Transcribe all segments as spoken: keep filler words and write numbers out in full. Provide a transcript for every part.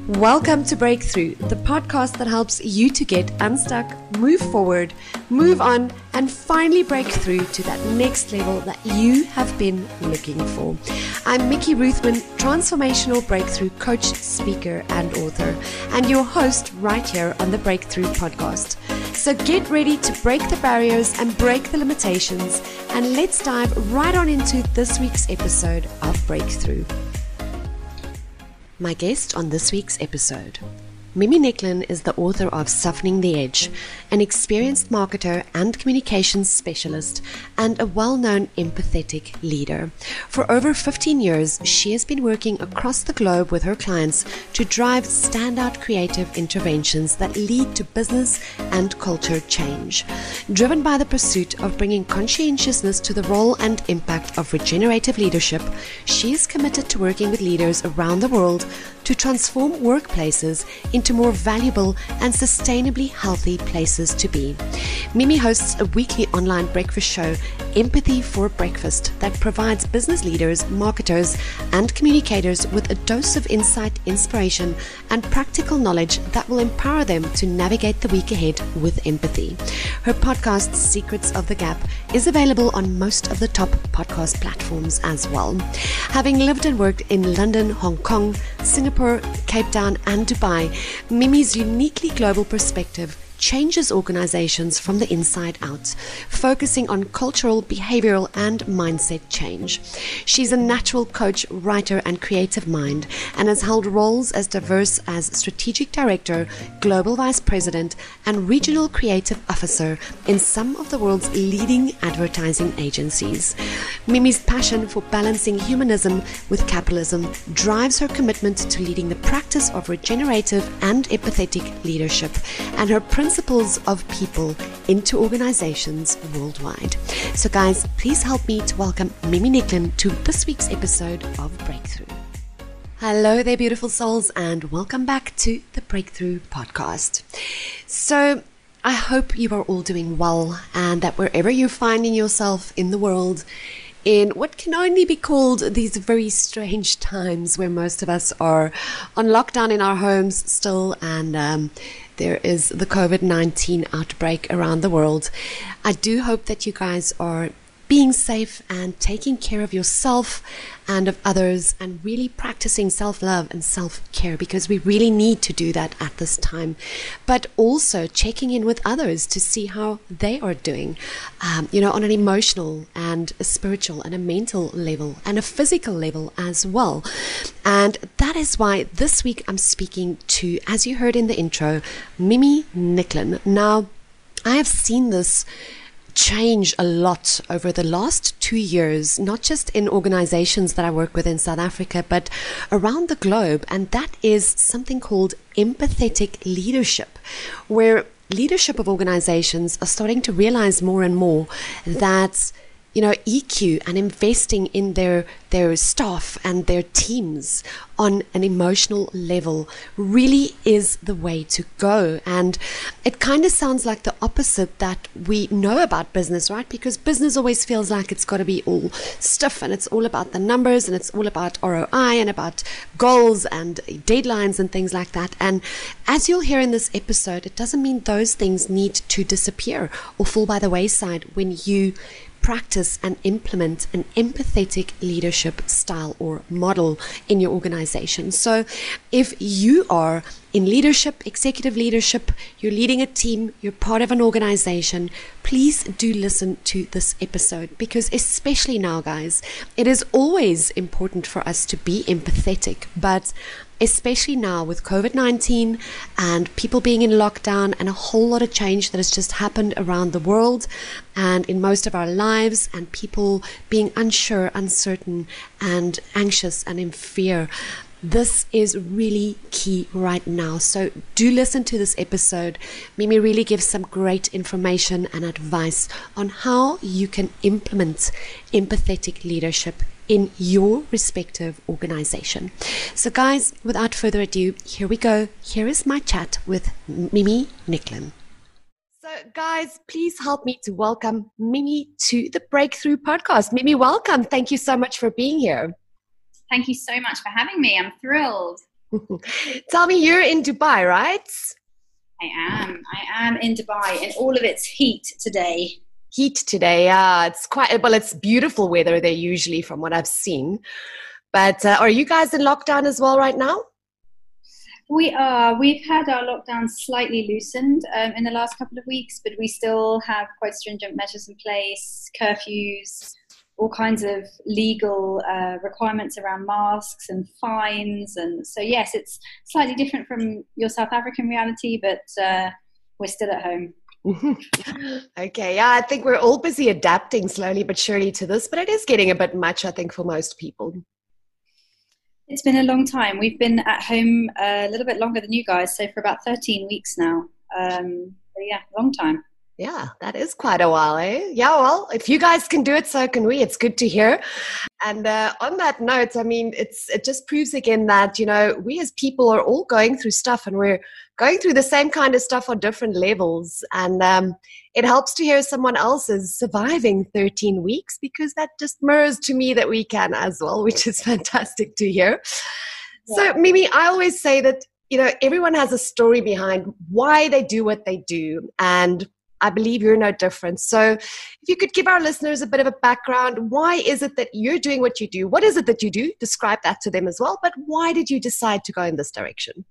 Welcome to Breakthrough, the podcast that helps you to get unstuck, move forward, move on, and finally break through to that next level that you have been looking for. I'm Mickey Ruthman, transformational breakthrough coach, speaker, and author, and your host right here on the Breakthrough podcast. So get ready to break the barriers and break the limitations, and let's dive right on into this week's episode of Breakthrough. My guest on this week's episode, Mimi Nicklin, is the author of Softening the Edge, an experienced marketer and communications specialist, and a well-known empathetic leader. For over fifteen years, she has been working across the globe with her clients to drive standout creative interventions that lead to business and culture change. Driven by the pursuit of bringing conscientiousness to the role and impact of regenerative leadership, she is committed to working with leaders around the world to transform workplaces into more valuable and sustainably healthy places to be. Mimi hosts a weekly online breakfast show, Empathy for Breakfast, that provides business leaders, marketers, and communicators with a dose of insight, inspiration, and practical knowledge that will empower them to navigate the week ahead with empathy. Her podcast, Secrets of the Gap, is available on most of the top podcast platforms as well. Having lived and worked in London, Hong Kong, Singapore, Cape Town, and Dubai, Mimi's uniquely global perspective changes organizations from the inside out, focusing on cultural, behavioral, and mindset change. She's a natural coach, writer, and creative mind, and has held roles as diverse as strategic director, global vice president, and regional creative officer in some of the world's leading advertising agencies. Mimi's passion for balancing humanism with capitalism drives her commitment to leading the practice of regenerative and empathetic leadership, and her principles of people into organizations worldwide. So guys, please help me to welcome Mimi Nicklin to this week's episode of Breakthrough. Hello there, beautiful souls, and welcome back to the Breakthrough podcast. So I hope you are all doing well, and that wherever you're finding yourself in the world, in what can only be called these very strange times where most of us are on lockdown in our homes still, and um, there is the covid nineteen outbreak around the world. I do hope that you guys are being safe and taking care of yourself and of others, and really practicing self-love and self-care, because we really need to do that at this time. But also checking in with others to see how they are doing, um, you know, on an emotional and a spiritual and a mental level and a physical level as well. And that is why this week I'm speaking to, as you heard in the intro, Mimi Nicklin. Now, I have seen this change a lot over the last two years, not just in organizations that I work with in South Africa, but around the globe. And that is something called empathetic leadership, where leadership of organizations are starting to realize more and more that, you know, E Q and investing in their their staff and their teams on an emotional level really is the way to go. And it kind of sounds like the opposite that we know about business, right? Because business always feels like it's got to be all stuff, and it's all about the numbers, and it's all about R O I and about goals and deadlines and things like that. And as you'll hear in this episode, it doesn't mean those things need to disappear or fall by the wayside when you practice and implement an empathetic leadership style or model in your organization. So if you are in leadership, executive leadership, you're leading a team, you're part of an organization, please do listen to this episode, because especially now, guys, it is always important for us to be empathetic, but especially now with covid nineteen and people being in lockdown and a whole lot of change that has just happened around the world and in most of our lives, and people being unsure, uncertain, and anxious and in fear. This is really key right now. So do listen to this episode. Mimi really gives some great information and advice on how you can implement empathetic leadership in your respective organization. So guys, without further ado, here we go. Here is my chat with Mimi Nicklin. So guys, please help me to welcome Mimi to the Breakthrough podcast. Mimi, welcome. Thank you so much for being here. Thank you so much for having me. I'm thrilled. Tell me, you're in Dubai, right? I am. I am in Dubai in all of its heat today. Heat today, yeah. It's quite, well, it's beautiful weather there usually from what I've seen. But uh, are you guys in lockdown as well right now? We are. We've had our lockdown slightly loosened um, in the last couple of weeks, but we still have quite stringent measures in place, curfews, all kinds of legal uh, requirements around masks and fines. And so, yes, it's slightly different from your South African reality, but uh, we're still at home. Okay, yeah, I think we're all busy adapting slowly but surely to this, but it is getting a bit much, I think, for most people. It's been a long time. We've been at home a little bit longer than you guys, so for about thirteen weeks now. Um, so yeah, long time. Yeah, that is quite a while, eh? Yeah, well, if you guys can do it, so can we. It's good to hear. And uh, on that note, I mean, it's it just proves again that, you know, we as people are all going through stuff, and we're going through the same kind of stuff on different levels. And um, it helps to hear someone else is surviving thirteen weeks, because that just mirrors to me that we can as well, which is fantastic to hear. Yeah. So, Mimi, I always say that, you know, everyone has a story behind why they do what they do. And I believe you're no different. So if you could give our listeners a bit of a background, why is it that you're doing what you do? What is it that you do? Describe that to them as well. But why did you decide to go in this direction?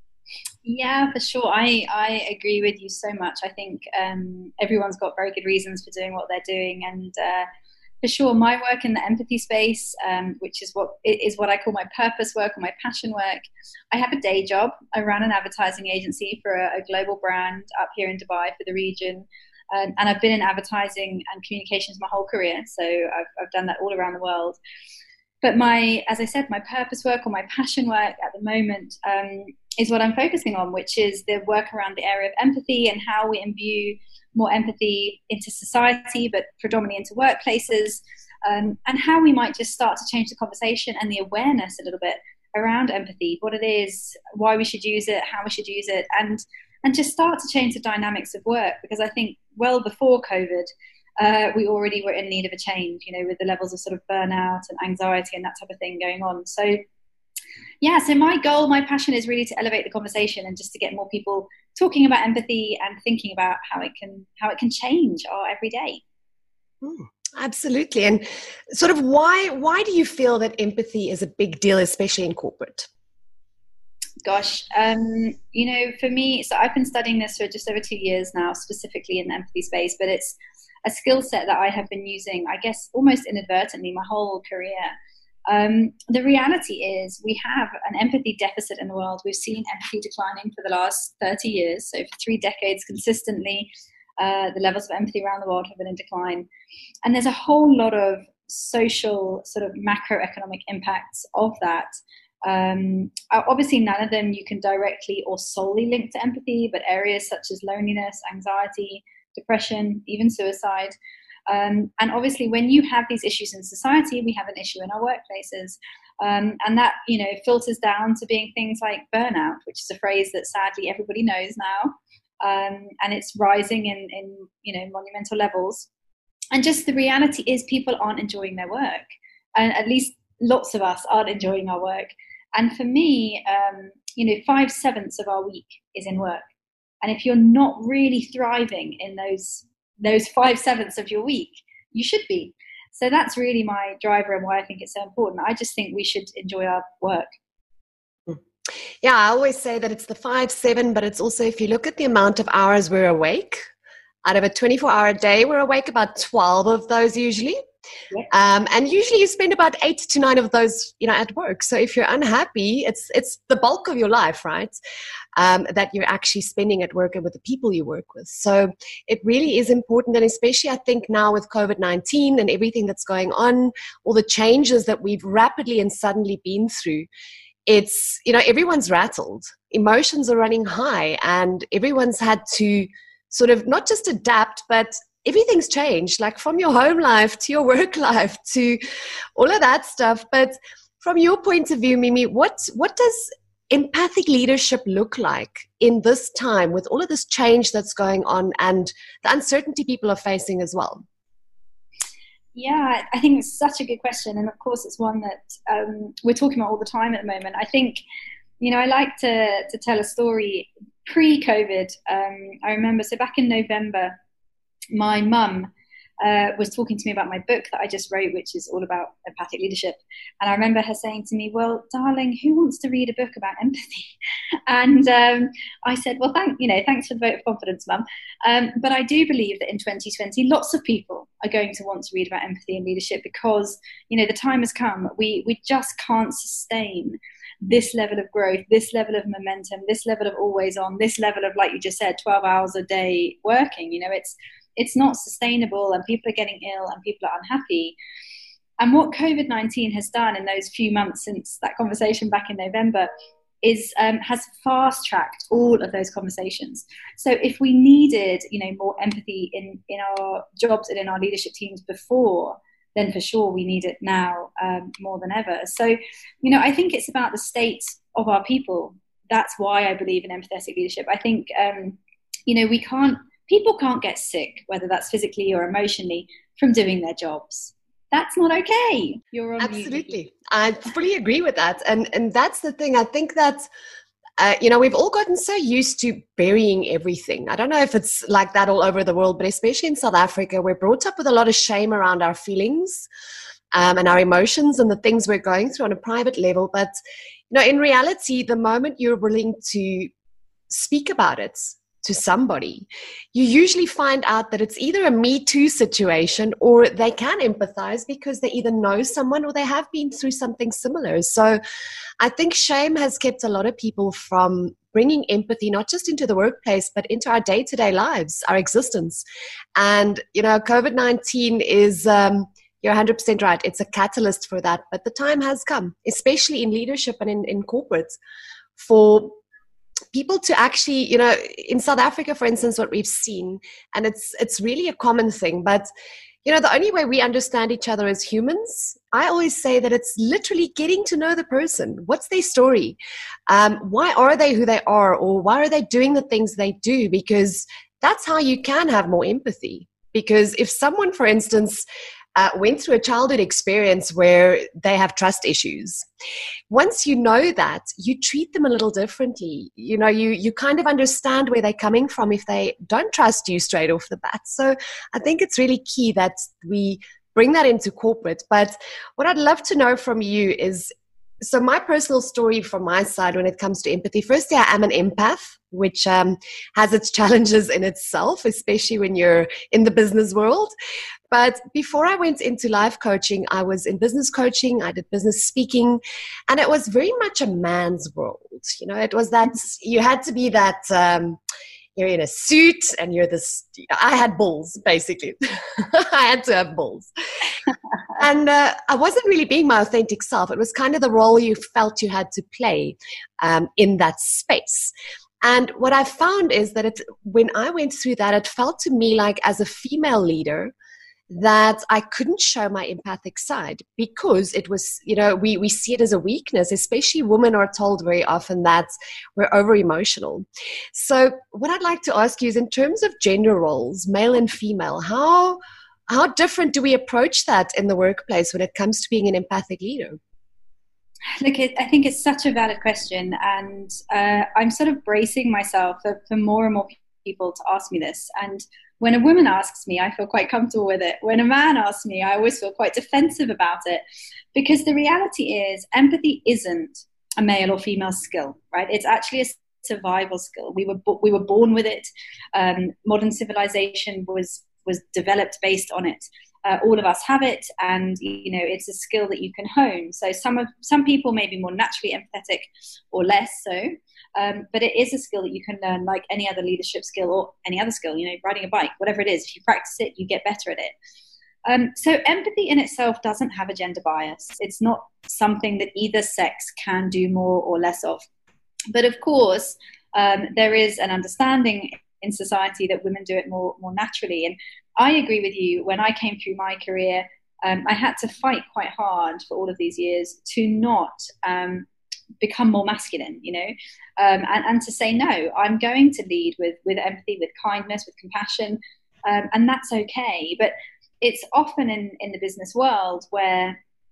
Yeah, for sure. I, I agree with you so much. I think um, everyone's got very good reasons for doing what they're doing. And uh, for sure, my work in the empathy space, um, which is what is what I call my purpose work or my passion work. I have a day job. I run an advertising agency for a, a global brand up here in Dubai for the region. Um, and I've been in advertising and communications my whole career. So I've, I've done that all around the world. But my, as I said, my purpose work or my passion work at the moment um, is what I'm focusing on, which is the work around the area of empathy and how we imbue more empathy into society, but predominantly into workplaces, um, and how we might just start to change the conversation and the awareness a little bit around empathy, what it is, why we should use it, how we should use it, and and just start to change the dynamics of work. Because I think well before COVID, uh, we already were in need of a change, you know, with the levels of sort of burnout and anxiety and that type of thing going on. So yeah, so my goal, my passion is really to elevate the conversation and just to get more people talking about empathy and thinking about how it can how it can change our everyday. Mm, absolutely. And sort of why why do you feel that empathy is a big deal, especially in corporate? Gosh, um, you know, for me, so I've been studying this for just over two years now, specifically in the empathy space, but it's a skill set that I have been using, I guess, almost inadvertently my whole career. Um, the reality is we have an empathy deficit in the world. We've seen empathy declining for the last thirty years. So for three decades consistently, uh, the levels of empathy around the world have been in decline. And there's a whole lot of social sort of macroeconomic impacts of that. Um, obviously, none of them you can directly or solely link to empathy, but areas such as loneliness, anxiety, depression, even suicide. Um, and obviously, when you have these issues in society, we have an issue in our workplaces. Um, and that, you know, filters down to being things like burnout, which is a phrase that sadly everybody knows now. Um, and it's rising in, in, you know, monumental levels. And just the reality is people aren't enjoying their work. And at least lots of us aren't enjoying our work. And for me, um, you know, five sevenths of our week is in work. And if you're not really thriving in those those five sevenths of your week, you should be. So that's really my driver and why I think it's so important. I just think we should enjoy our work. Yeah, I always say that it's the five, seven, but it's also if you look at the amount of hours we're awake, out of a twenty-four hour day, we're awake about twelve of those usually. Yep. Um, and usually you spend about eight to nine of those, you know, at work. So if you're unhappy, it's it's the bulk of your life, right? Um, that you're actually spending at work and with the people you work with. So it really is important. And especially I think now with COVID nineteen and everything that's going on, all the changes that we've rapidly and suddenly been through, it's, you know, everyone's rattled. Emotions are running high and everyone's had to sort of not just adapt, but everything's changed, like from your home life to your work life to all of that stuff. But from your point of view, Mimi, what what does empathic leadership look like in this time with all of this change that's going on and the uncertainty people are facing as well? Yeah, I think it's such a good question. And of course, it's one that um, we're talking about all the time at the moment. I think you know, I like to, to tell a story pre-COVID. Um, I remember, so back in November, my mum uh, was talking to me about my book that I just wrote, which is all about empathic leadership. And I remember her saying to me, well, darling, who wants to read a book about empathy? And um, I said, well, thank, you know, thanks for the vote of confidence, Mum. Um, but I do believe that in twenty twenty, lots of people are going to want to read about empathy and leadership because, you know, the time has come. We, we just can't sustain this level of growth, this level of momentum, this level of always on, this level of, like you just said, twelve hours a day working. You know, it's, it's not sustainable, and people are getting ill and people are unhappy. And what COVID nineteen has done in those few months since that conversation back in November is um, has fast tracked all of those conversations. So if we needed, you know, more empathy in, in our jobs and in our leadership teams before, then for sure we need it now um, more than ever. So, you know, I think it's about the state of our people. That's why I believe in empathetic leadership. I think, um, you know, we can't, people can't get sick, whether that's physically or emotionally, from doing their jobs. That's not okay. You're on Absolutely. mute. I fully agree with that. And and that's the thing. I think that, uh, you know, we've all gotten so used to burying everything. I don't know if it's like that all over the world, but especially in South Africa, we're brought up with a lot of shame around our feelings um, and our emotions and the things we're going through on a private level. But, you know, in reality, the moment you're willing to speak about it to somebody, you usually find out that it's either a Me Too situation or they can empathize because they either know someone or they have been through something similar. So I think shame has kept a lot of people from bringing empathy, not just into the workplace, but into our day-to-day lives, our existence. And, you know, COVID nineteen is, um, you're one hundred percent right. It's a catalyst for that. But the time has come, especially in leadership and in, in corporates, for people to actually, you know, in South Africa, for instance, what we've seen, and it's it's really a common thing, but, you know, the only way we understand each other as humans, I always say that it's literally getting to know the person. What's their story? Um, why are they who they are? Or why are they doing the things they do? Because that's how you can have more empathy. Because if someone, for instance, uh, went through a childhood experience where they have trust issues, once you know that, you treat them a little differently. You know, you you kind of understand where they're coming from if they don't trust you straight off the bat. So I think it's really key that we bring that into corporate. But what I'd love to know from you is, so my personal story from my side when it comes to empathy, firstly, I am an empath, which um, has its challenges in itself, especially when you're in the business world. But before I went into life coaching, I was in business coaching, I did business speaking, and it was very much a man's world. You know, it was that you had to be that, um, you're in a suit and you're this, I had balls, basically. I had to have balls. And uh, I wasn't really being my authentic self. It was kind of the role you felt you had to play um, in that space. And what I found is that it, when I went through that, it felt to me like as a female leader, that I couldn't show my empathic side because it was, you know, we, we see it as a weakness, especially women are told very often that we're over emotional. So what I'd like to ask you is, in terms of gender roles, male and female, how, how different do we approach that in the workplace when it comes to being an empathic leader? Look, I think it's such a valid question, and uh, I'm sort of bracing myself for, for more and more people to ask me this. And when a woman asks me, I feel quite comfortable with it. When a man asks me, I always feel quite defensive about it, because the reality is empathy isn't a male or female skill, right? It's actually a survival skill. We were bo- we were born with it. Um, modern civilization was was developed based on it. Uh, all of us have it, and you know it's a skill that you can hone. So some of some people may be more naturally empathetic or less so. Um, but it is a skill that you can learn like any other leadership skill or any other skill, you know, riding a bike, whatever it is. If you practice it, you get better at it. Um, so empathy in itself doesn't have a gender bias. It's not something that either sex can do more or less of. But of course, um, there is an understanding in society that women do it more, more naturally. And I agree with you. When I came through my career, um, I had to fight quite hard for all of these years to not um, become more masculine, you know, um, and, and to say, no, I'm going to lead with, with empathy, with kindness, with compassion, um, and that's okay. But it's often in, in the business world where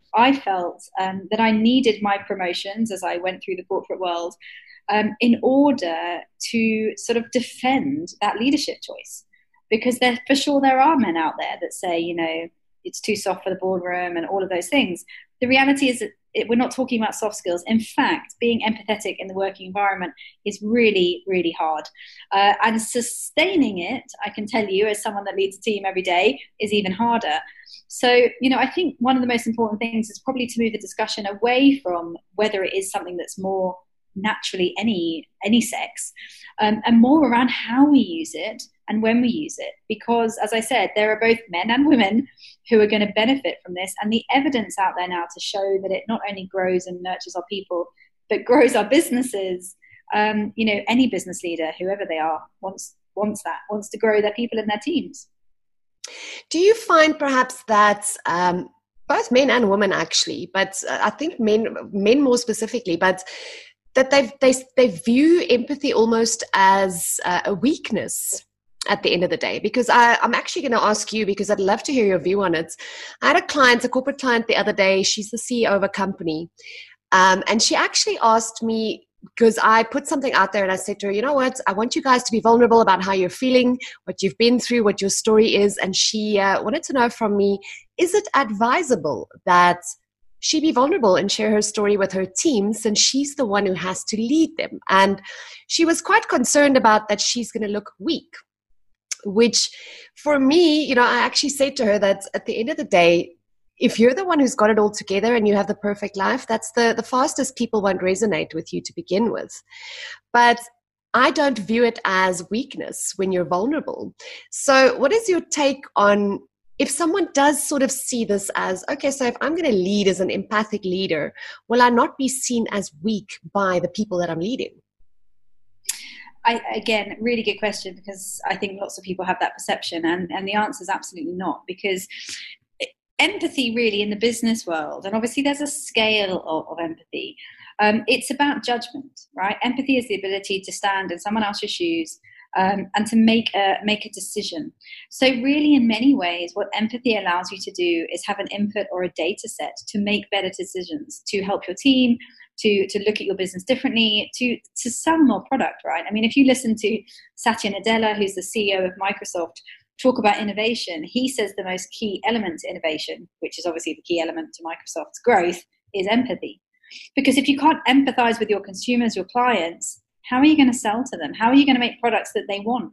I felt um, that I needed my promotions as I went through the corporate world um, in order to sort of defend that leadership choice. Because there, for sure, there are men out there that say, you know, it's too soft for the boardroom and all of those things. The reality is that it, we're not talking about soft skills. In fact, being empathetic in the working environment is really, really hard. Uh, and sustaining it, I can tell you, as someone that leads a team every day, is even harder. So, you know, I think one of the most important things is probably to move the discussion away from whether it is something that's more naturally any any sex, um, and more around how we use it and when we use it. Because, as I said, there are both men and women who are going to benefit from this, and the evidence out there now to show that it not only grows and nurtures our people, but grows our businesses. Um, you know, any business leader, whoever they are, wants wants that, wants to grow their people and their teams. Do you find perhaps that um, both men and women actually, but I think men men more specifically, but that they they they view empathy almost as uh, a weakness at the end of the day? Because I, I'm actually going to ask you, because I'd love to hear your view on it. I had a client, a corporate client the other day. She's the C E O of a company. Um, and she actually asked me, because I put something out there and I said to her, you know what, I want you guys to be vulnerable about how you're feeling, what you've been through, what your story is. And she uh, wanted to know from me, is it advisable that she be vulnerable and share her story with her team, since she's the one who has to lead them? And she was quite concerned about that she's going to look weak, which for me, you know, I actually said to her that at the end of the day, if you're the one who's got it all together and you have the perfect life, that's the, the fastest people won't resonate with you to begin with. But I don't view it as weakness when you're vulnerable. So what is your take on if someone does sort of see this as, okay, so if I'm going to lead as an empathic leader, will I not be seen as weak by the people that I'm leading? I, again, really good question, because I think lots of people have that perception, and, and the answer is absolutely not, because empathy really in the business world, and obviously there's a scale of, of empathy, um, it's about judgment, right? Empathy is the ability to stand in someone else's shoes um, and to make a, make a decision. So really, in many ways, what empathy allows you to do is have an input or a data set to make better decisions, to help your team, to, to look at your business differently, to, to sell more product, right? I mean, if you listen to Satya Nadella, who's the C E O of Microsoft, talk about innovation, he says the most key element to innovation, which is obviously the key element to Microsoft's growth, is empathy. Because if you can't empathize with your consumers, your clients, how are you going to sell to them? How are you going to make products that they want?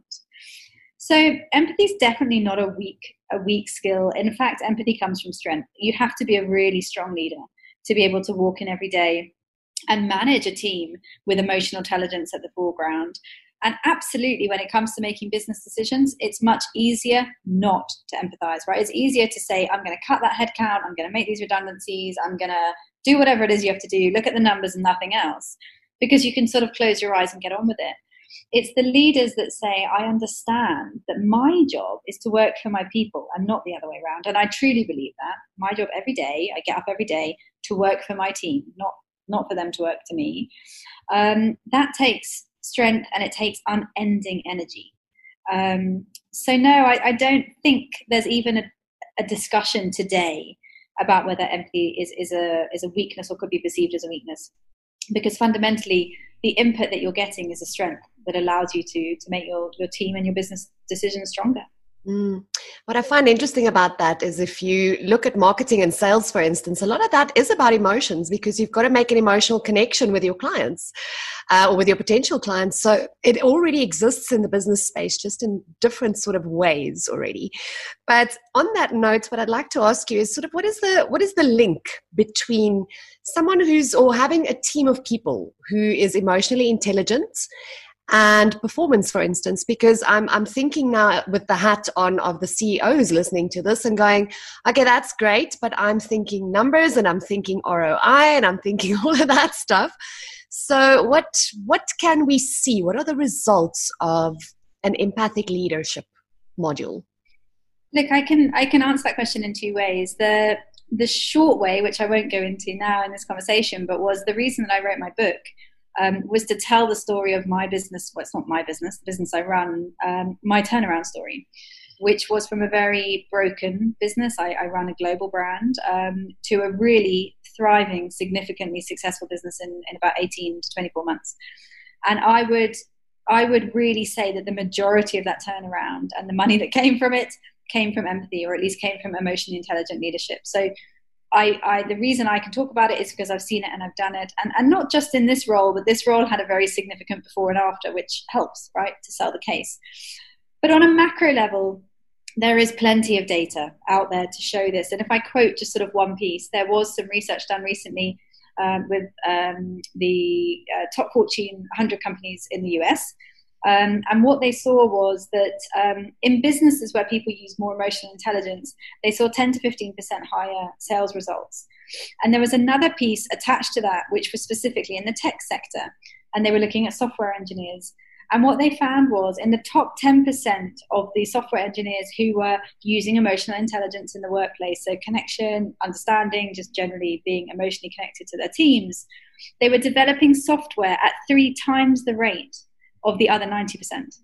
So empathy is definitely not a weak, a weak skill. In fact, empathy comes from strength. You have to be a really strong leader to be able to walk in every day and manage a team with emotional intelligence at the foreground. And absolutely, when it comes to making business decisions, it's much easier not to empathize, right? It's easier to say, I'm going to cut that headcount, I'm going to make these redundancies, I'm going to do whatever it is you have to do, look at the numbers and nothing else, because you can sort of close your eyes and get on with it. It's the leaders that say, I understand that my job is to work for my people and not the other way around. And I truly believe that. My job every day, I get up every day to work for my team, not, not for them to work to me. Um, that takes strength and it takes unending energy. Um, so no, I, I don't think there's even a, a discussion today about whether empathy is, is a is a weakness or could be perceived as a weakness, because fundamentally the input that you're getting is a strength that allows you to to make your, your team and your business decisions stronger. Mm. What I find interesting about that is if you look at marketing and sales, for instance, a lot of that is about emotions, because you've got to make an emotional connection with your clients uh, or with your potential clients. So it already exists in the business space, just in different sort of ways already. But on that note, what I'd like to ask you is sort of what is the what is the link between someone who's or having a team of people who is emotionally intelligent and performance, for instance, because I'm I'm thinking now with the hat on of the C E Os listening to this and going, okay, that's great, but I'm thinking numbers and I'm thinking R O I and I'm thinking all of that stuff. So what what can we see? What are the results of an empathic leadership module? Look, I can I can answer that question in two ways. The the short way, which I won't go into now in this conversation, but was the reason that I wrote my book. Um, was to tell the story of my business. Well, it's not my business, the business I run, um, my turnaround story. which was from a very broken business. I, I run a global brand, um, to a really thriving, significantly successful business in, in about eighteen to twenty-four months. And I would, I would really say that the majority of that turnaround and the money that came from it came from empathy, or at least came from emotionally intelligent leadership. So I, I, the reason I can talk about it is because I've seen it and I've done it. And, and not just in this role, but this role had a very significant before and after, which helps, right, to sell the case. But on a macro level, there is plenty of data out there to show this. And if I quote just sort of one piece, there was some research done recently um, with um, the uh, top Fortune one hundred companies in the U S. Um, and what they saw was that um, in businesses where people use more emotional intelligence, they saw ten to fifteen percent higher sales results. And there was another piece attached to that, which was specifically in the tech sector. And they were looking at software engineers. And what they found was in the top ten percent of the software engineers who were using emotional intelligence in the workplace, so connection, understanding, just generally being emotionally connected to their teams, they were developing software at three times the rate of the other ninety percent.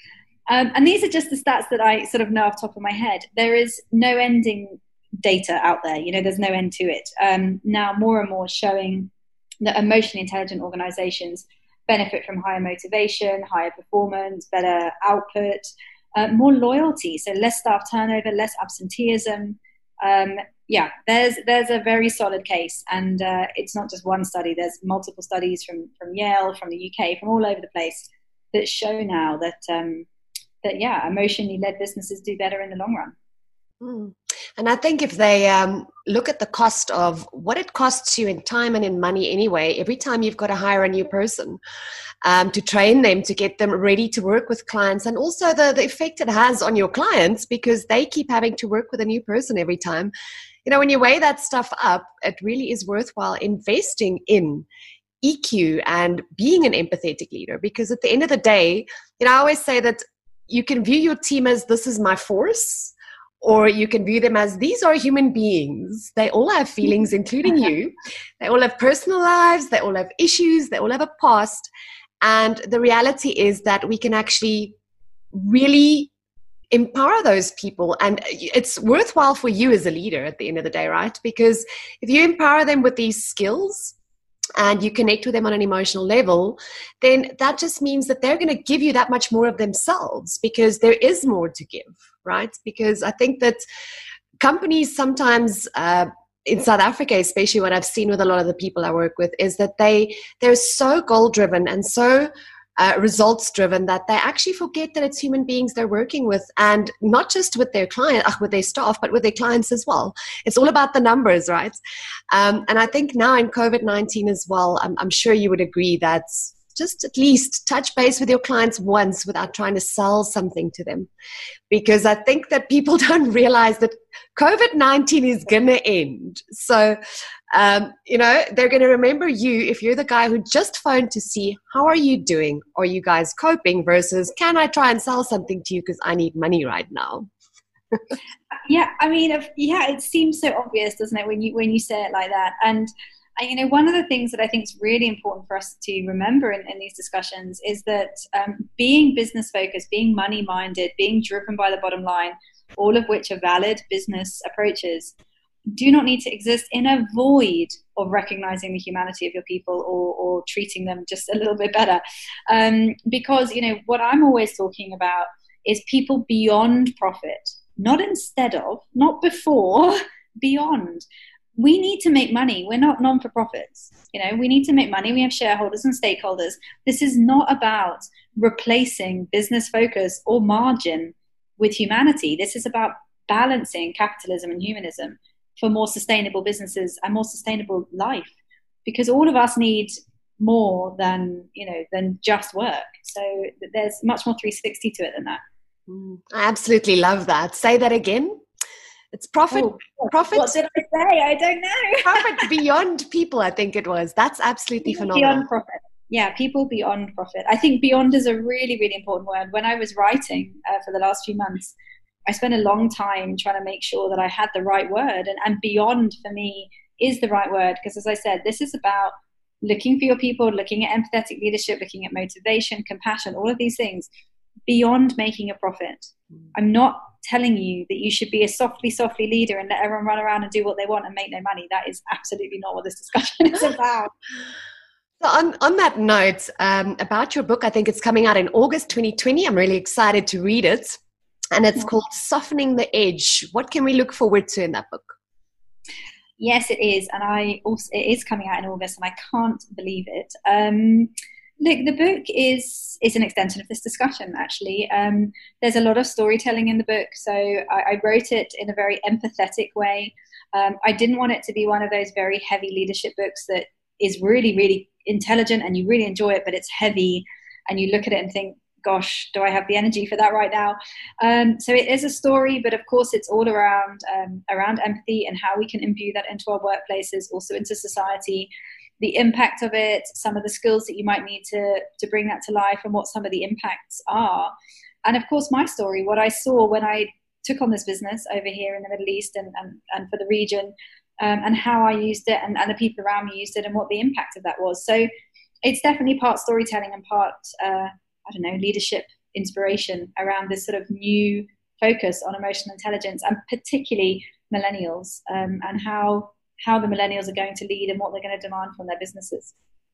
Um, and these are just the stats that I sort of know off the top of my head. There is no ending data out there. You know, there's no end to it. Um, now more and more showing that emotionally intelligent organizations benefit from higher motivation, higher performance, better output, uh, more loyalty, so less staff turnover, less absenteeism. Um, yeah, there's there's a very solid case, and uh, it's not just one study. There's multiple studies from from Yale, from the U K, from all over the place that show now that um, that yeah, emotionally led businesses do better in the long run. Mm. And I think if they um, look at the cost of what it costs you in time and in money anyway, every time you've got to hire a new person um, to train them, to get them ready to work with clients, and also the, the effect it has on your clients because they keep having to work with a new person every time. You know, when you weigh that stuff up, it really is worthwhile investing in E Q and being an empathetic leader, because at the end of the day, you know, I always say that you can view your team as this is my force, or you can view them as these are human beings. They all have feelings, including you. They all have personal lives. They all have issues. They all have a past. And the reality is that we can actually really empower those people. And it's worthwhile for you as a leader at the end of the day, right? Because if you empower them with these skills and you connect with them on an emotional level, then that just means that they're going to give you that much more of themselves, because there is more to give, right? Because I think that companies sometimes, uh, in South Africa, especially what I've seen with a lot of the people I work with, is that they, they're so goal-driven and so Uh, results driven that they actually forget that it's human beings they're working with, and not just with their client, uh, with their staff, but with their clients as well. It's all about the numbers, right? Um, and I think now in COVID nineteen as well, I'm, I'm sure you would agree that just at least touch base with your clients once without trying to sell something to them. Because I think that people don't realize that COVID nineteen is going to end. So, um, you know, they're going to remember you if you're the guy who just phoned to see, how are you doing? Are you guys coping? Versus, can I try and sell something to you because I need money right now? Yeah, I mean, yeah, it seems so obvious, doesn't it, when you when you say it like that? And you know, one of the things that I think is really important for us to remember in, in these discussions is that um, being business focused, being money minded, being driven by the bottom line, all of which are valid business approaches, do not need to exist in a void of recognizing the humanity of your people, or, or treating them just a little bit better. Um, because, you know, what I'm always talking about is people beyond profit, not instead of, not before, beyond. We need to make money. We're not non-for-profits. You know, we need to make money. We have shareholders and stakeholders. This is not about replacing business focus or margin with humanity. This is about balancing capitalism and humanism for more sustainable businesses and more sustainable life, because all of us need more than, you know, than just work. So there's much more three sixty to it than that. Mm, I absolutely love that. Say that again. It's profit. Oh, profit. What did I say? I don't know. Profit beyond people, I think it was. That's absolutely People phenomenal. Beyond profit. Yeah, people beyond profit. I think beyond is a really, really important word. When I was writing uh, for the last few months, I spent a long time trying to make sure that I had the right word. And, and beyond for me is the right word. Because as I said, this is about looking for your people, looking at empathetic leadership, looking at motivation, compassion, all of these things. beyond making a profit. I'm not telling you that you should be a softly, softly leader and let everyone run around and do what they want and make no money. That is absolutely not what this discussion is about. So on, on that note, um, about your book, I think it's coming out in August twenty twenty. I'm really excited to read it. And it's called Softening the Edge. What can we look forward to in that book? Yes, it is. And I also, it is coming out in August, and I can't believe it. Um, look, the book is is an extension of this discussion, actually. Um, there's a lot of storytelling in the book. So I, I wrote it in a very empathetic way. Um, I didn't want it to be one of those very heavy leadership books that is really, really intelligent and you really enjoy it, but it's heavy and you look at it and think, gosh, do I have the energy for that right now? Um, so it is a story, but of course it's all around um, around empathy and how we can imbue that into our workplaces, also into society, the impact of it, some of the skills that you might need to, to bring that to life and what some of the impacts are. And of course my story, what I saw when I took on this business over here in the Middle East and, and, and for the region, um, and how I used it and, and the people around me used it and what the impact of that was. So it's definitely part storytelling and part uh, I don't know, leadership inspiration around this sort of new focus on emotional intelligence, and particularly millennials, um, and how how the millennials are going to lead and what they're going to demand from their businesses.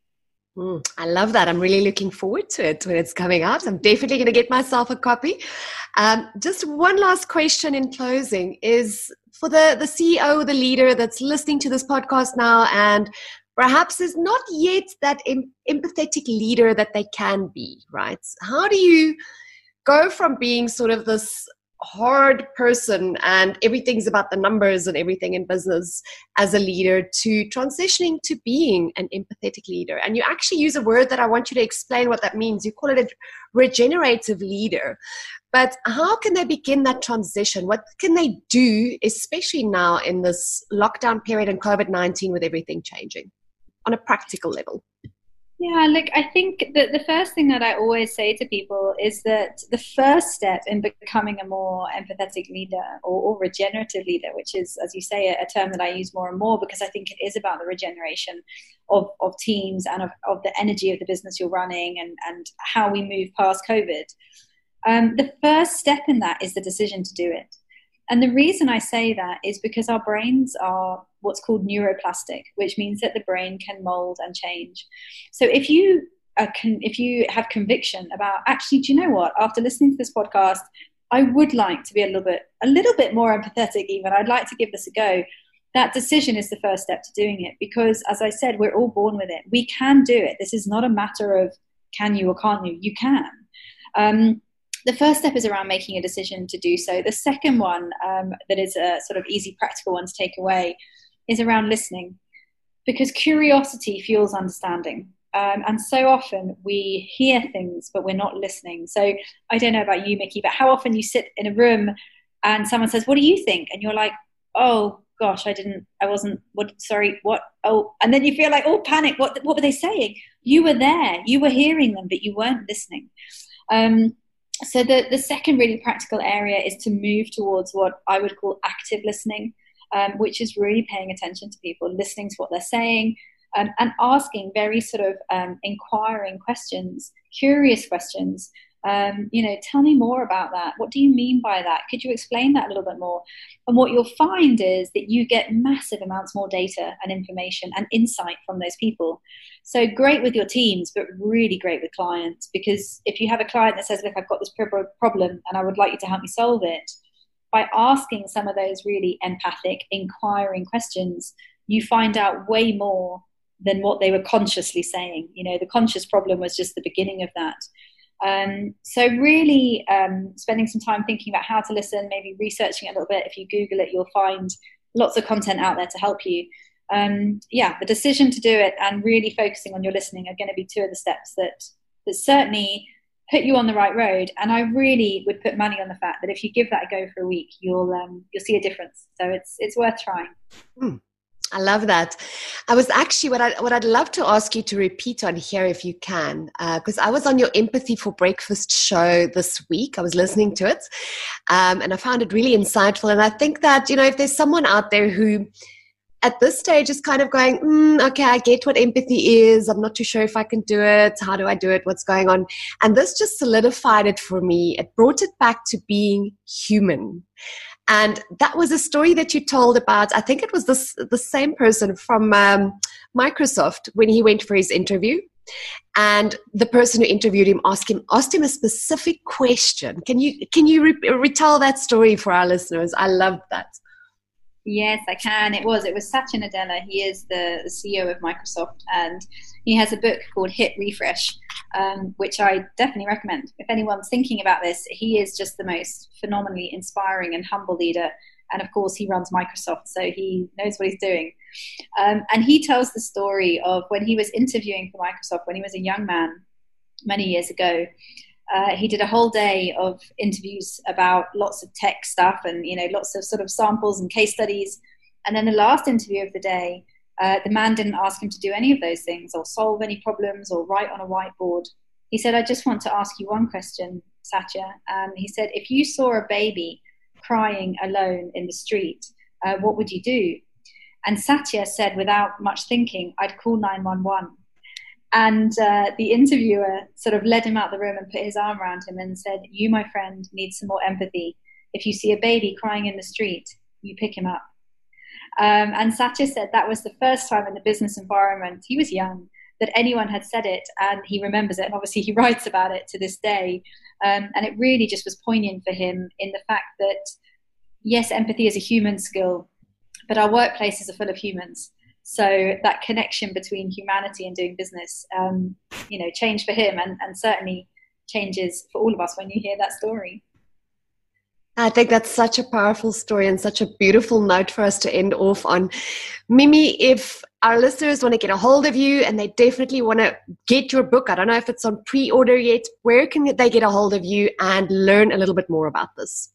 Mm, I love that. I'm really looking forward to it when it's coming out. I'm definitely going to get myself a copy. Um, just one last question in closing is for the, the C E O, the leader that's listening to this podcast now and perhaps is not yet that em- empathetic leader that they can be, right? How do you go from being sort of this hard person and everything's about the numbers and everything in business as a leader to transitioning to being an empathetic leader? And you actually use a word that I want you to explain what that means. You call it a regenerative leader. But how can they begin that transition? What can they do, especially now in this lockdown period and COVID nineteen with everything changing on a practical level? Yeah, look, I think that the first thing that I always say to people is that the first step in becoming a more empathetic leader or, or regenerative leader, which is, as you say, a, a term that I use more and more because I think it is about the regeneration of, of teams and of, of the energy of the business you're running and, and how we move past COVID. Um, the first step in that is the decision to do it. And the reason I say that is because our brains are what's called neuroplastic, which means that the brain can mold and change. So if you are con- if you have conviction about, actually, do you know what? After listening to this podcast, I would like to be a little bit a little bit more empathetic even. I'd like to give this a go. That decision is the first step to doing it because, as I said, we're all born with it. We can do it. This is not a matter of can you or can't you. You can. Um, The first step is around making a decision to do so. The second one, um, that is a sort of easy, practical one to take away, is around listening, because curiosity fuels understanding. Um, and so often we hear things, but we're not listening. So I don't know about you, Mickey, but how often you sit in a room and someone says, "What do you think?" And you're like, "Oh gosh, I didn't, I wasn't, what, sorry, what, oh," and then you feel like, oh, panic. What, what were they saying? You were there, you were hearing them, but you weren't listening. Um, So the, the second really practical area is to move towards what I would call active listening, um, which is really paying attention to people, listening to what they're saying, um, and asking very sort of um, inquiring questions, curious questions. Um, you know, tell me more about that. What do you mean by that? Could you explain that a little bit more? And what you'll find is that you get massive amounts more data and information and insight from those people. So great with your teams, but really great with clients, because if you have a client that says, "Look, I've got this problem and I would like you to help me solve it," by asking some of those really empathic, inquiring questions, you find out way more than what they were consciously saying. You know, the conscious problem was just the beginning of that. Um, so really um, spending some time thinking about how to listen, maybe researching it a little bit. If you Google it, you'll find lots of content out there to help you. Um, yeah, the decision to do it and really focusing on your listening are going to be two of the steps that, that certainly put you on the right road. And I really would put money on the fact that if you give that a go for a week, you'll um, you'll see a difference. So it's it's worth trying. Mm. I love that. I was actually, what, I, what I'd love to ask you to repeat on here if you can, because uh, I was on your Empathy for Breakfast show this week. I was listening to it um, and I found it really insightful. And I think that, you know, if there's someone out there who at this stage is kind of going, mm, okay, I get what empathy is. I'm not too sure if I can do it. How do I do it? What's going on? And this just solidified it for me. It brought it back to being human. And that was a story that you told about, I think it was this, the same person from um, Microsoft when he went for his interview. And the person who interviewed him asked him asked him a specific question. Can you can you re- retell that story for our listeners? I loved that. Yes, I can. It was. It was Satya Nadella. He is the, the C E O of Microsoft, and he has a book called Hit Refresh, um, which I definitely recommend. If anyone's thinking about this, he is just the most phenomenally inspiring and humble leader. And of course, he runs Microsoft, so he knows what he's doing. Um, and he tells the story of when he was interviewing for Microsoft when he was a young man many years ago. Uh, he did a whole day of interviews about lots of tech stuff and, you know, lots of sort of samples and case studies. And then the last interview of the day, uh, the man didn't ask him to do any of those things or solve any problems or write on a whiteboard. He said, I just want to ask you one question, Satya. And he said, if you saw a baby crying alone in the street, uh, what would you do? And Satya said, without much thinking, I'd call nine one one. And uh, the interviewer sort of led him out the room and put his arm around him and said, you, my friend, need some more empathy. If you see a baby crying in the street, you pick him up. Um, and Satya said that was the first time in the business environment, he was young, that anyone had said it, and he remembers it. And obviously he writes about it to this day. Um, and it really just was poignant for him in the fact that, yes, empathy is a human skill, but our workplaces are full of humans. So that connection between humanity and doing business, um, you know, changed for him and, and certainly changes for all of us when you hear that story. I think that's such a powerful story and such a beautiful note for us to end off on. Mimi, if our listeners want to get a hold of you and they definitely want to get your book, I don't know if it's on pre-order yet, where can they get a hold of you and learn a little bit more about this?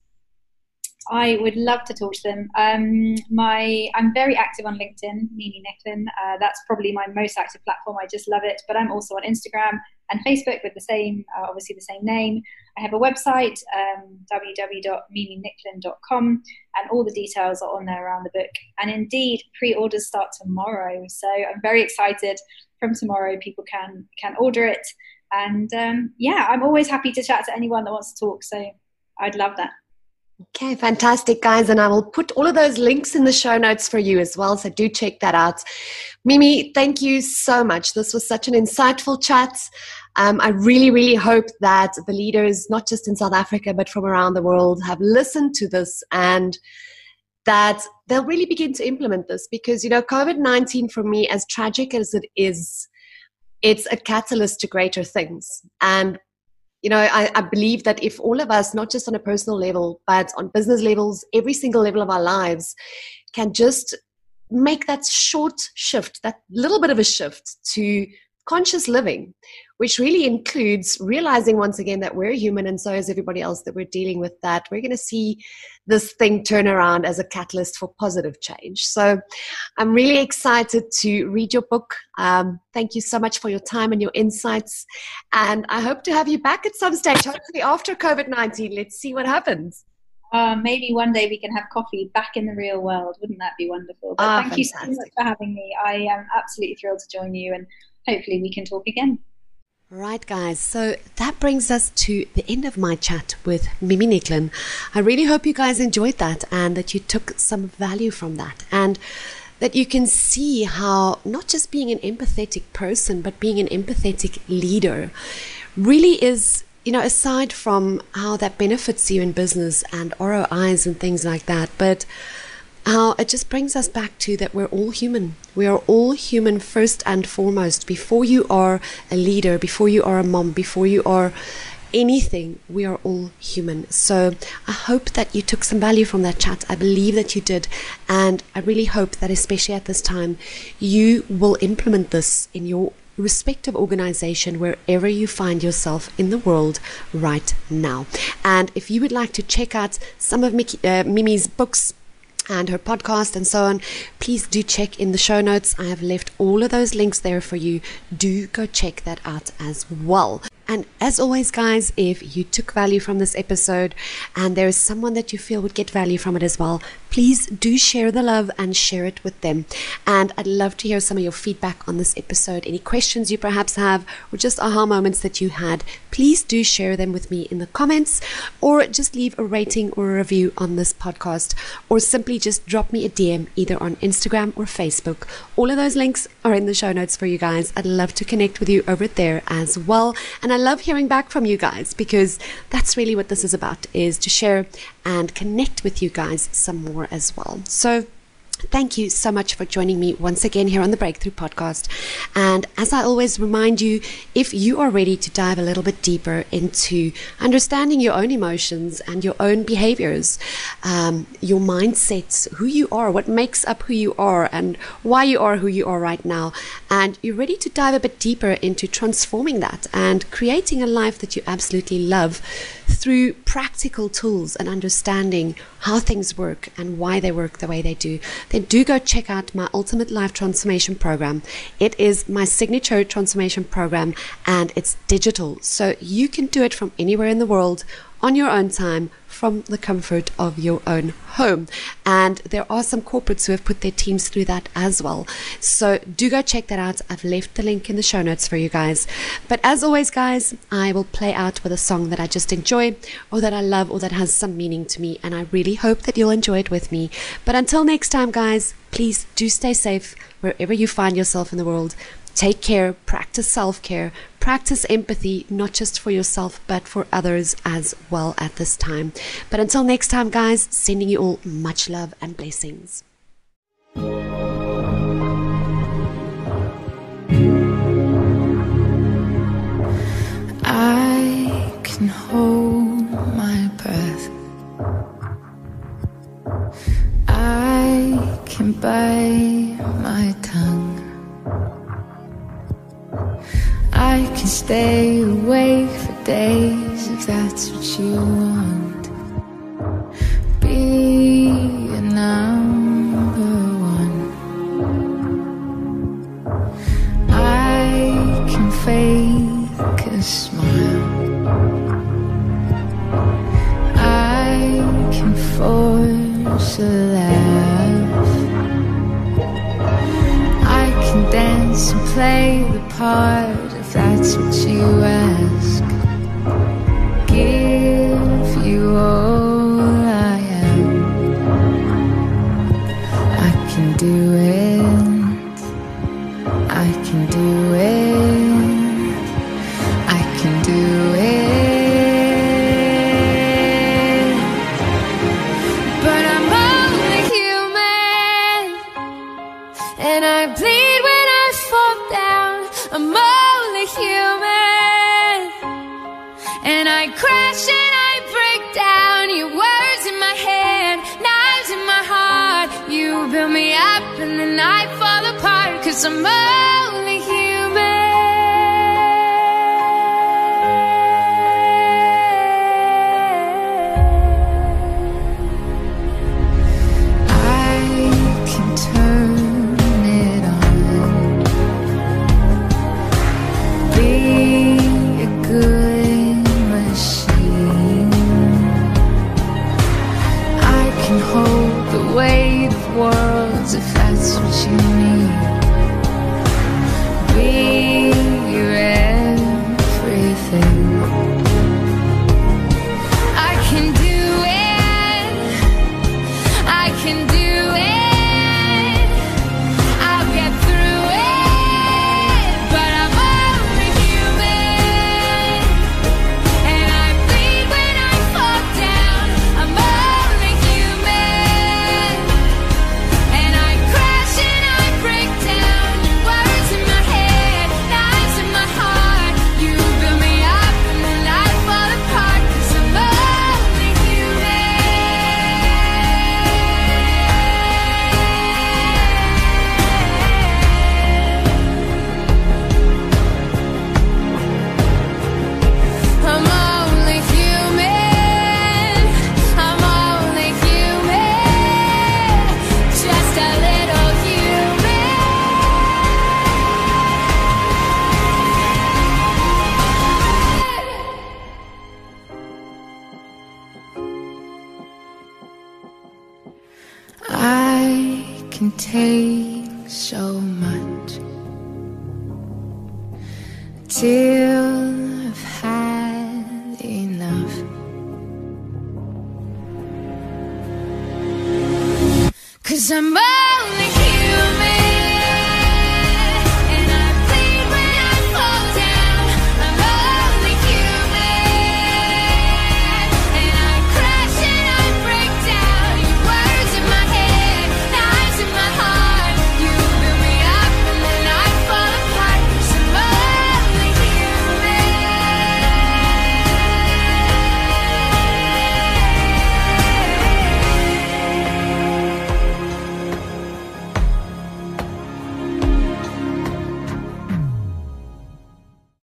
I would love to talk to them. Um, my, I'm very active on LinkedIn, Mimi Nicklin. Uh, that's probably my most active platform. I just love it. But I'm also on Instagram and Facebook with the same, uh, obviously the same name. I have a website, um, w w w dot mimi nicklin dot com, and all the details are on there around the book. And indeed, pre-orders start tomorrow. So I'm very excited. From tomorrow, people can can order it. And um, yeah, I'm always happy to chat to anyone that wants to talk. So I'd love that. Okay, fantastic, guys. And I will put all of those links in the show notes for you as well. So do check that out. Mimi, thank you so much. This was such an insightful chat. Um, I really, really hope that the leaders, not just in South Africa, but from around the world, have listened to this and that they'll really begin to implement this because, you know, COVID nineteen for me, as tragic as it is, it's a catalyst to greater things. And You know, I, I believe that if all of us, not just on a personal level, but on business levels, every single level of our lives, can just make that short shift, that little bit of a shift to conscious living, which really includes realizing once again that we're human and so is everybody else that we're dealing with, that we're going to see this thing turn around as a catalyst for positive change. So I'm really excited to read your book. Um, thank you so much for your time and your insights. And I hope to have you back at some stage, hopefully after COVID nineteen. Let's see what happens. Uh, maybe one day we can have coffee back in the real world. Wouldn't that be wonderful? But ah, thank fantastic. you so much for having me. I am absolutely thrilled to join you, and hopefully we can talk again. Right, guys, so that brings us to the end of my chat with Mimi Nicklin. I really hope you guys enjoyed that and that you took some value from that, and that you can see how not just being an empathetic person, but being an empathetic leader really is, you know, aside from how that benefits you in business and R O Is and things like that, but how it just brings us back to that we're all human. We are all human first and foremost. Before you are a leader, before you are a mom, before you are anything, we are all human. So I hope that you took some value from that chat. I believe that you did. And I really hope that especially at this time, you will implement this in your respective organization wherever you find yourself in the world right now. And if you would like to check out some of Mickey, uh, Mimi's books and her podcast and so on, please do check in the show notes. I have left all of those links there for you. Do go check that out as well. And as always, guys, if you took value from this episode and there is someone that you feel would get value from it as well, please do share the love and share it with them. And I'd love to hear some of your feedback on this episode. Any questions you perhaps have, or just aha moments that you had, please do share them with me in the comments, or just leave a rating or a review on this podcast, or simply just drop me a D M either on Instagram or Facebook. All of those links are in the show notes for you guys. I'd love to connect with you over there as well. And I love hearing back from you guys, because that's really what this is about, is to share and connect with you guys some more as well. So thank you so much for joining me once again here on the Breakthrough Podcast. And as I always remind you, if you are ready to dive a little bit deeper into understanding your own emotions and your own behaviors, um, your mindsets, who you are, what makes up who you are, and why you are who you are right now, and you're ready to dive a bit deeper into transforming that and creating a life that you absolutely love through practical tools and understanding how things work and why they work the way they do, then do go check out my Ultimate Life Transformation Program. It is my signature transformation program, and it's digital, so you can do it from anywhere in the world on your own time, from the comfort of your own home. And there are some corporates who have put their teams through that as well. So do go check that out. I've left the link in the show notes for you guys. But as always, guys, I will play out with a song that I just enjoy, or that I love, or that has some meaning to me. And I really hope that you'll enjoy it with me. But until next time, guys, please do stay safe wherever you find yourself in the world. Take care, practice self-care, practice empathy, not just for yourself, but for others as well at this time. But until next time, guys, sending you all much love and blessings. I can hold my breath. I can bite my tongue. I can stay awake for days if that's what you want. Be a number one. I can fake a smile. I can force a laugh. I can dance and play the part if that's what you ask. Give you all I am. I can do it. I can do it. I can do it. But I'm only human, and I bleed when I fall down. I'm only human, and I crash and I break down. Your words in my head, knives in my heart. You build me up and then I fall apart, 'cause I'm only human. I can turn it on. Be a good machine. I can hold the weight of worlds if that's what you need. Be your everything. I can do it. I can do it. I'll get through it. But I'm only human, and I bleed when I fall down. I'm only human, and I crash and I break down. Words in my head, knives in my heart. You build me up and then I can take so much till I've had enough. 'Cause I'm